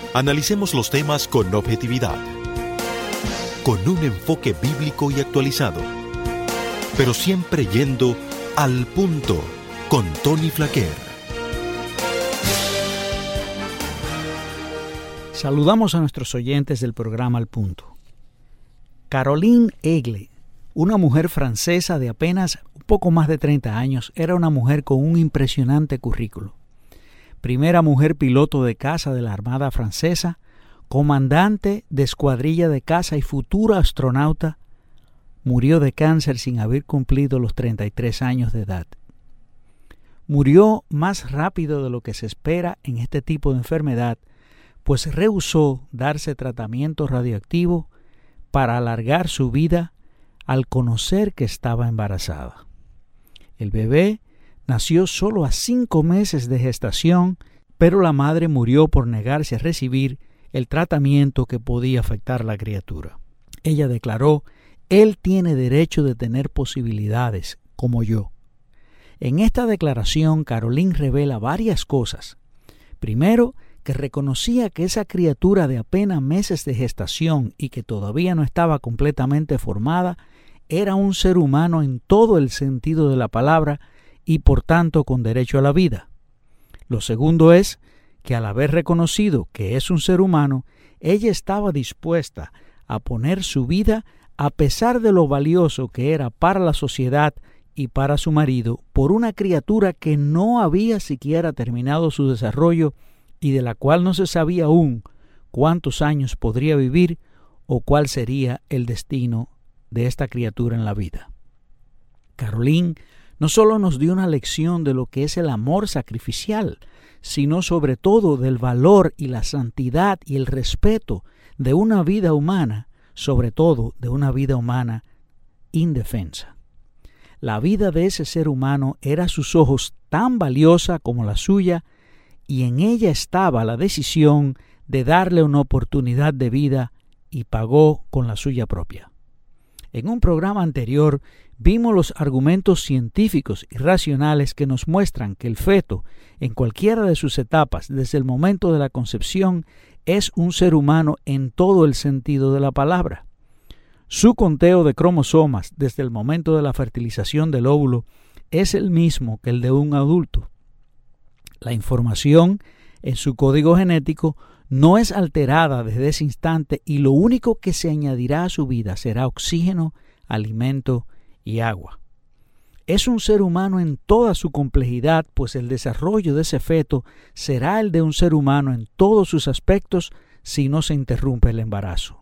Analicemos los temas con objetividad, con un enfoque bíblico y actualizado, pero siempre yendo al punto con Tony Flaquer. Saludamos a nuestros oyentes del programa Al Punto. Caroline Aigle, una mujer francesa de apenas un poco más de 30 años, era una mujer con un impresionante currículo. Primera mujer piloto de caza de la Armada Francesa, comandante de escuadrilla de caza y futura astronauta, murió de cáncer sin haber cumplido los 33 años de edad. Murió más rápido de lo que se espera en este tipo de enfermedad, pues rehusó darse tratamiento radioactivo para alargar su vida al conocer que estaba embarazada. El bebé nació solo a 5 meses de gestación, pero la madre murió por negarse a recibir el tratamiento que podía afectar a la criatura. Ella declaró: «Él tiene derecho de tener posibilidades, como yo». En esta declaración, Caroline revela varias cosas. Primero, que reconocía que esa criatura de apenas meses de gestación y que todavía no estaba completamente formada, era un ser humano en todo el sentido de la palabra y por tanto con derecho a la vida. Lo segundo es que al haber reconocido que es un ser humano, ella estaba dispuesta a poner su vida a pesar de lo valioso que era para la sociedad y para su marido por una criatura que no había siquiera terminado su desarrollo y de la cual no se sabía aún cuántos años podría vivir o cuál sería el destino de esta criatura en la vida. Caroline no solo nos dio una lección de lo que es el amor sacrificial, sino sobre todo del valor y la santidad y el respeto de una vida humana, sobre todo de una vida humana indefensa. La vida de ese ser humano era a sus ojos tan valiosa como la suya, y en ella estaba la decisión de darle una oportunidad de vida y pagó con la suya propia. En un programa anterior vimos los argumentos científicos y racionales que nos muestran que el feto, en cualquiera de sus etapas, desde el momento de la concepción, es un ser humano en todo el sentido de la palabra. Su conteo de cromosomas desde el momento de la fertilización del óvulo es el mismo que el de un adulto. La información en su código genético no es alterada desde ese instante y lo único que se añadirá a su vida será oxígeno, alimento y agua. Es un ser humano en toda su complejidad, pues el desarrollo de ese feto será el de un ser humano en todos sus aspectos si no se interrumpe el embarazo.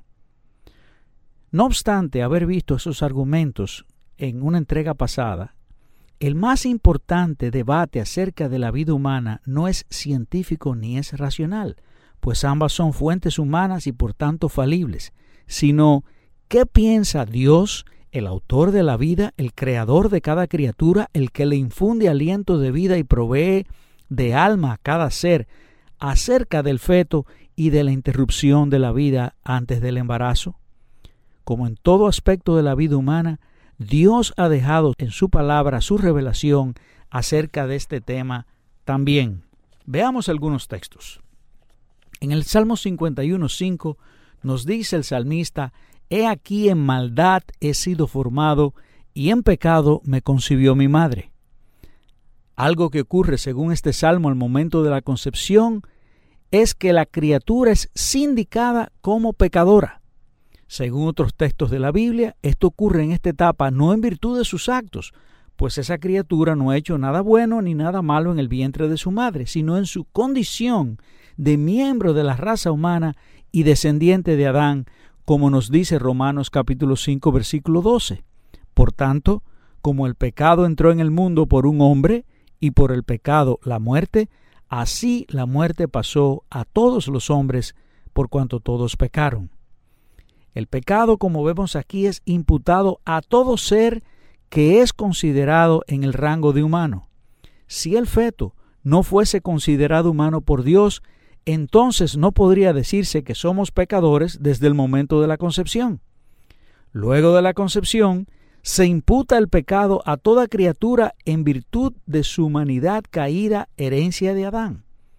No obstante haber visto esos argumentos en una entrega pasada, el más importante debate acerca de la vida humana no es científico ni es racional, pues ambas son fuentes humanas y por tanto falibles, sino ¿qué piensa Dios, el autor de la vida, el creador de cada criatura, el que le infunde aliento de vida y provee de alma a cada ser, acerca del feto y de la interrupción de la vida antes del embarazo? Como en todo aspecto de la vida humana, Dios ha dejado en su palabra su revelación acerca de este tema también. Veamos algunos textos. En el Salmo 51:5 nos dice el salmista: «He aquí en maldad he sido formado, y en pecado me concibió mi madre». Algo que ocurre según este salmo al momento de la concepción es que la criatura es sindicada como pecadora. Según otros textos de la Biblia, esto ocurre en esta etapa no en virtud de sus actos, pues esa criatura no ha hecho nada bueno ni nada malo en el vientre de su madre, sino en su condición de miembro de la raza humana y descendiente de Adán, como nos dice Romanos capítulo 5, versículo 12. Por tanto, como el pecado entró en el mundo por un hombre, y por el pecado la muerte, así la muerte pasó a todos los hombres, por cuanto todos pecaron. El pecado, como vemos aquí, es imputado a todo ser que es considerado en el rango de humano. Si el feto no fuese considerado humano por Dios, entonces no podría decirse que somos pecadores desde el momento de la concepción. Luego de la concepción, se imputa el pecado a toda criatura en virtud de su humanidad caída, herencia de Adán.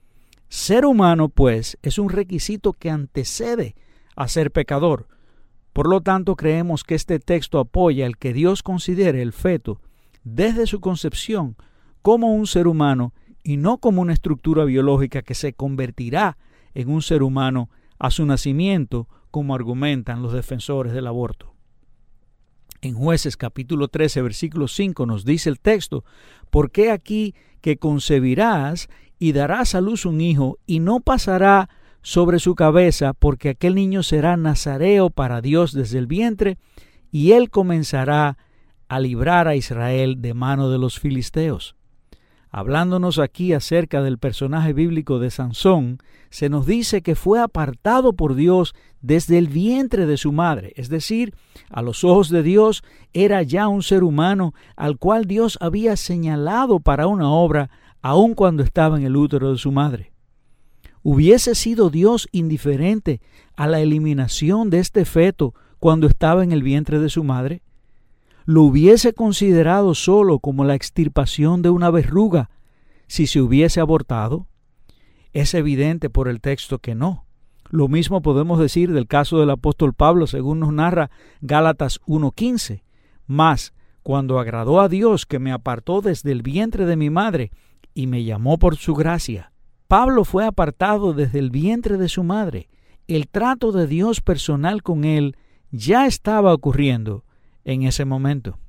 Ser humano, pues, es un requisito que antecede a ser pecador. Por lo tanto, creemos que este texto apoya el que Dios considere el feto desde su concepción como un ser humano y no como una estructura biológica que se convertirá en un ser humano a su nacimiento, como argumentan los defensores del aborto. En Jueces capítulo 13, versículo 5 nos dice el texto: «Porque he aquí que concebirás y darás a luz un hijo, y no pasará sobre su cabeza, porque aquel niño será nazareo para Dios desde el vientre, y él comenzará a librar a Israel de mano de los filisteos». Hablándonos aquí acerca del personaje bíblico de Sansón, se nos dice que fue apartado por Dios desde el vientre de su madre, es decir, a los ojos de Dios era ya un ser humano al cual Dios había señalado para una obra, aun cuando estaba en el útero de su madre. ¿Hubiese sido Dios indiferente a la eliminación de este feto cuando estaba en el vientre de su madre? ¿Lo hubiese considerado solo como la extirpación de una verruga si se hubiese abortado? Es evidente por el texto que no. Lo mismo podemos decir del caso del apóstol Pablo, según nos narra Gálatas 1:15. Mas, cuando agradó a Dios que me apartó desde el vientre de mi madre y me llamó por su gracia. Pablo fue apartado desde el vientre de su madre. El trato de Dios personal con él ya estaba ocurriendo en ese momento.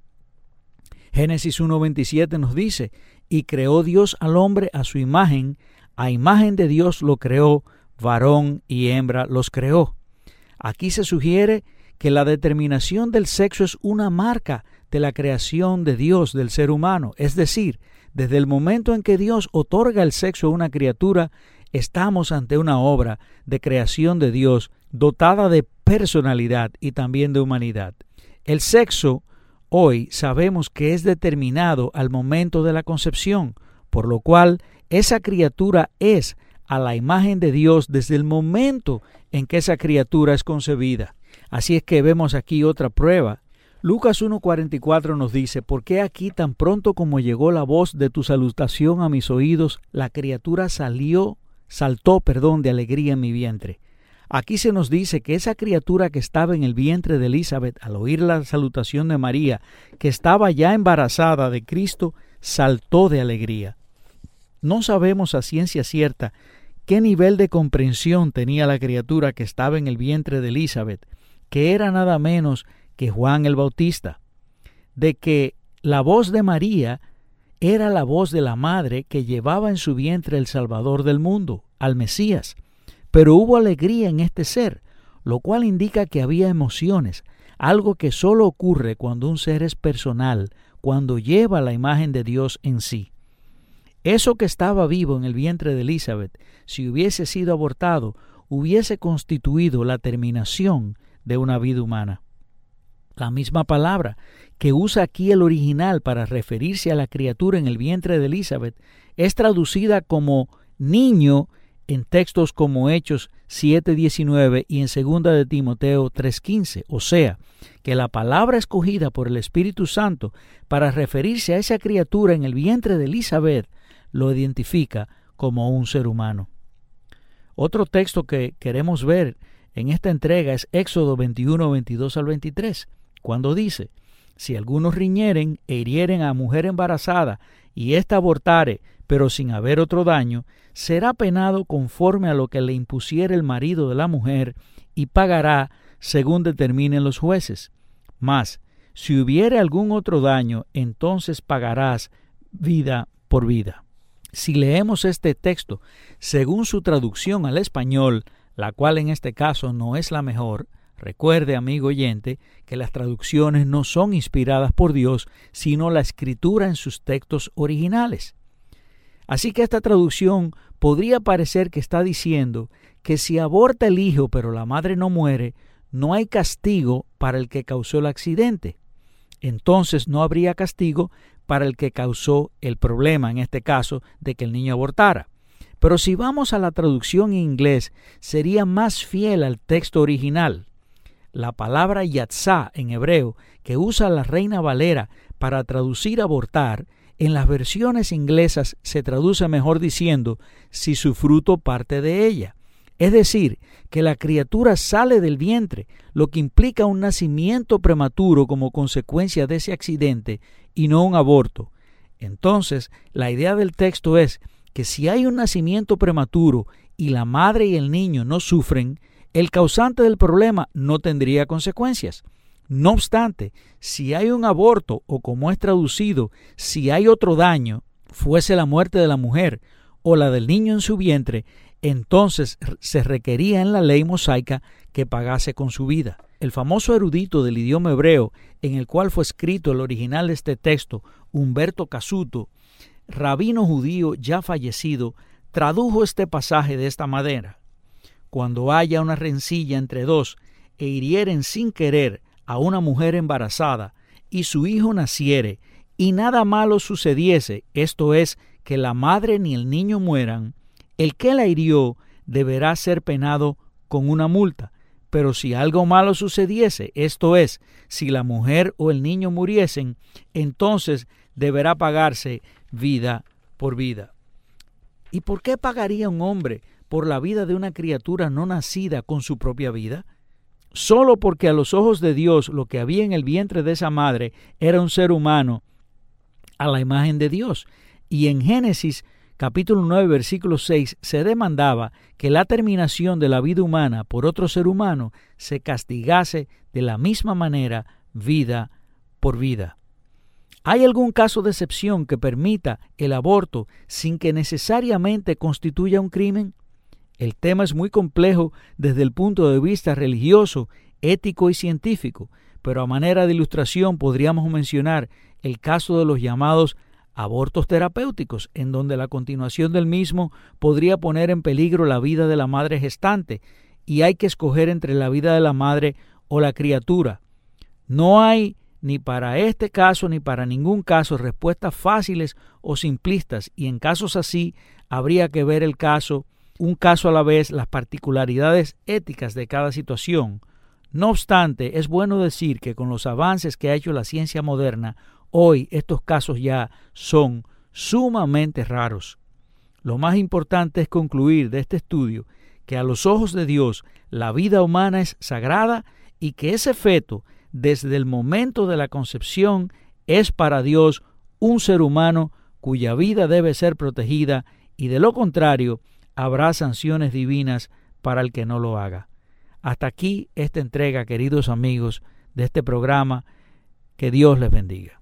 Génesis 1:27 nos dice: «Y creó Dios al hombre a su imagen, a imagen de Dios lo creó, varón y hembra los creó». Aquí se sugiere que la determinación del sexo es una marca de la creación de Dios del ser humano, es decir, desde el momento en que Dios otorga el sexo a una criatura, estamos ante una obra de creación de Dios dotada de personalidad y también de humanidad. El sexo hoy sabemos que es determinado al momento de la concepción, por lo cual esa criatura es a la imagen de Dios desde el momento en que esa criatura es concebida. Así es que vemos aquí otra prueba. Lucas 1:44 nos dice: «Porque aquí tan pronto como llegó la voz de tu salutación a mis oídos, la criatura saltó de alegría en mi vientre». Aquí se nos dice que esa criatura que estaba en el vientre de Elizabeth, al oír la salutación de María, que estaba ya embarazada de Cristo, saltó de alegría. No sabemos a ciencia cierta qué nivel de comprensión tenía la criatura que estaba en el vientre de Elizabeth, que era nada menos que Juan el Bautista, de que la voz de María era la voz de la madre que llevaba en su vientre el Salvador del mundo, al Mesías. Pero hubo alegría en este ser, lo cual indica que había emociones, algo que solo ocurre cuando un ser es personal, cuando lleva la imagen de Dios en sí. Eso que estaba vivo en el vientre de Elizabeth, si hubiese sido abortado, hubiese constituido la terminación de una vida humana. La misma palabra que usa aquí el original para referirse a la criatura en el vientre de Elizabeth es traducida como niño en textos como Hechos 7:19 y en 2 de Timoteo 3:15, o sea, que la palabra escogida por el Espíritu Santo para referirse a esa criatura en el vientre de Elizabeth lo identifica como un ser humano. Otro texto que queremos ver en esta entrega es Éxodo 21:22 al 23, cuando dice: «Si algunos riñeren e hirieren a mujer embarazada y ésta abortare, pero sin haber otro daño, será penado conforme a lo que le impusiere el marido de la mujer y pagará según determinen los jueces. Mas, si hubiere algún otro daño, entonces pagarás vida por vida». Si leemos este texto según su traducción al español, la cual en este caso no es la mejor, recuerde, amigo oyente, que las traducciones no son inspiradas por Dios, sino la escritura en sus textos originales. Así que esta traducción podría parecer que está diciendo que si aborta el hijo pero la madre no muere, no hay castigo para el que causó el accidente. Entonces no habría castigo para el que causó el problema, en este caso, de que el niño abortara. Pero si vamos a la traducción en inglés, sería más fiel al texto original. La palabra yatzá en hebreo, que usa la Reina Valera para traducir abortar, En las versiones inglesas se traduce mejor diciendo si su fruto parte de ella. Es decir, que la criatura sale del vientre, lo que implica un nacimiento prematuro como consecuencia de ese accidente y no un aborto. Entonces, la idea del texto es que si hay un nacimiento prematuro y la madre y el niño no sufren, el causante del problema no tendría consecuencias. No obstante, si hay un aborto o, como es traducido, si hay otro daño, fuese la muerte de la mujer o la del niño en su vientre, entonces se requería en la ley mosaica que pagase con su vida. El famoso erudito del idioma hebreo, en el cual fue escrito el original de este texto, Humberto Casuto, rabino judío ya fallecido, tradujo este pasaje de esta manera: cuando haya una rencilla entre dos e hirieren sin querer a una mujer embarazada y su hijo naciere y nada malo sucediese, esto es, que la madre ni el niño mueran, el que la hirió deberá ser penado con una multa. Pero si algo malo sucediese, esto es, si la mujer o el niño muriesen, entonces deberá pagarse vida por vida. ¿Y por qué pagaría un hombre por la vida de una criatura no nacida con su propia vida? Solo porque a los ojos de Dios lo que había en el vientre de esa madre era un ser humano a la imagen de Dios. Y en Génesis capítulo 9, versículo 6, se demandaba que la terminación de la vida humana por otro ser humano se castigase de la misma manera, vida por vida. ¿Hay algún caso de excepción que permita el aborto sin que necesariamente constituya un crimen? El tema es muy complejo desde el punto de vista religioso, ético y científico, pero a manera de ilustración podríamos mencionar el caso de los llamados abortos terapéuticos, en donde la continuación del mismo podría poner en peligro la vida de la madre gestante, y hay que escoger entre la vida de la madre o la criatura. No hay ni para este caso ni para ningún caso respuestas fáciles o simplistas, y en casos así habría que ver el caso, un caso a la vez, las particularidades éticas de cada situación. No obstante, es bueno decir que con los avances que ha hecho la ciencia moderna, hoy estos casos ya son sumamente raros. Lo más importante es concluir de este estudio que a los ojos de Dios la vida humana es sagrada y que ese feto, desde el momento de la concepción, es para Dios un ser humano cuya vida debe ser protegida, y de lo contrario habrá sanciones divinas para el que no lo haga. Hasta aquí esta entrega, queridos amigos, de este programa. Que Dios les bendiga.